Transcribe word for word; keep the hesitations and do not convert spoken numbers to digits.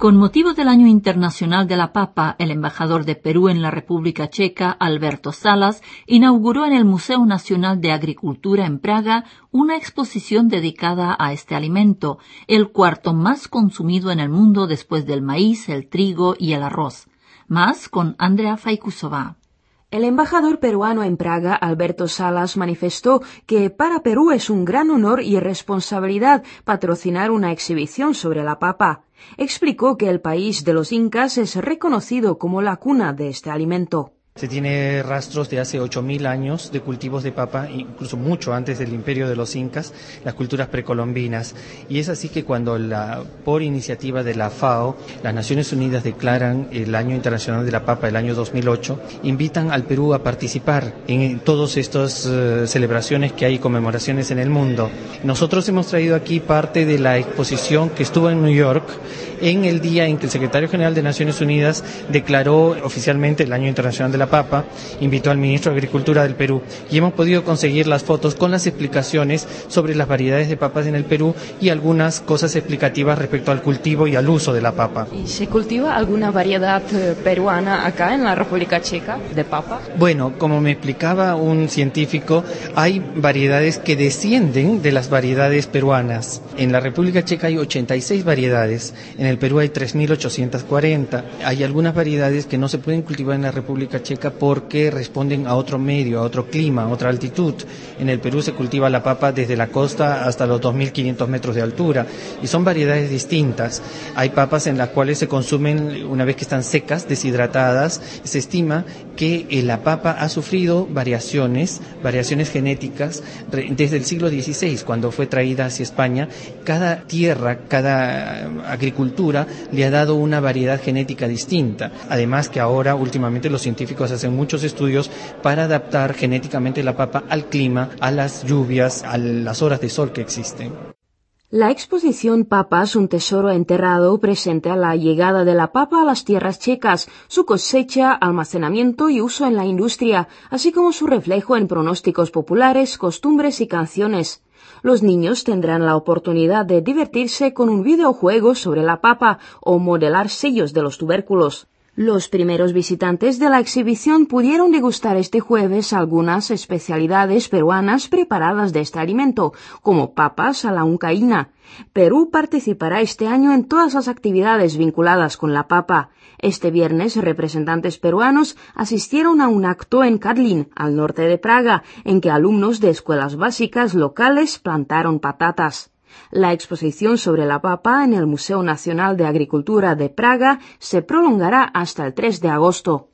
Con motivo del Año Internacional de la Papa, el embajador de Perú en la República Checa, Alberto Salas, inauguró en el Museo Nacional de Agricultura en Praga una exposición dedicada a este alimento, el cuarto más consumido en el mundo después del maíz, el trigo y el arroz. Más con Andrea Faikusova. El embajador peruano en Praga, Alberto Salas, manifestó que para Perú es un gran honor y responsabilidad patrocinar una exhibición sobre la papa. Explicó que el país de los incas es reconocido como la cuna de este alimento. Se tiene rastros de hace ocho mil años de cultivos de papa, incluso mucho antes del imperio de los incas, las culturas precolombinas. Y es así que cuando, la, por iniciativa de la FAO, las Naciones Unidas declaran el Año Internacional de la Papa, el año dos mil ocho, invitan al Perú a participar en todas estas uh, celebraciones que hay, conmemoraciones en el mundo. Nosotros hemos traído aquí parte de la exposición que estuvo en New York en el día en que el secretario general de Naciones Unidas declaró oficialmente el Año Internacional de la Papa, invitó al ministro de Agricultura del Perú y hemos podido conseguir las fotos con las explicaciones sobre las variedades de papas en el Perú y algunas cosas explicativas respecto al cultivo y al uso de la papa. ¿Y se cultiva alguna variedad peruana acá en la República Checa de papa? Bueno, como me explicaba un científico, hay variedades que descienden de las variedades peruanas. En la República Checa hay ochenta y seis variedades, en el Perú hay tres mil ochocientas cuarenta. Hay algunas variedades que no se pueden cultivar en la República Checa porque responden a otro medio, a otro clima, a otra altitud. En el Perú se cultiva la papa desde la costa hasta los dos mil quinientos metros de altura y son variedades distintas. Hay papas en las cuales se consumen una vez que están secas, deshidratadas. Se estima que la papa ha sufrido variaciones, variaciones genéticas desde el siglo dieciséis, cuando fue traída hacia España. Cada tierra, cada agricultura le ha dado una variedad genética distinta. Además que ahora, últimamente, los científicos hacen muchos estudios para adaptar genéticamente la papa al clima, a las lluvias, a las horas de sol que existen. La exposición Papas, un tesoro enterrado, presenta la llegada de la papa a las tierras checas, su cosecha, almacenamiento y uso en la industria, así como su reflejo en pronósticos populares, costumbres y canciones. Los niños tendrán la oportunidad de divertirse con un videojuego sobre la papa o modelar sellos de los tubérculos. Los primeros visitantes de la exhibición pudieron degustar este jueves algunas especialidades peruanas preparadas de este alimento, como papas a la huancaína. Perú participará este año en todas las actividades vinculadas con la papa. Este viernes, representantes peruanos asistieron a un acto en Karlín, al norte de Praga, en que alumnos de escuelas básicas locales plantaron patatas. La exposición sobre la papa en el Museo Nacional de Agricultura de Praga se prolongará hasta el tres de agosto.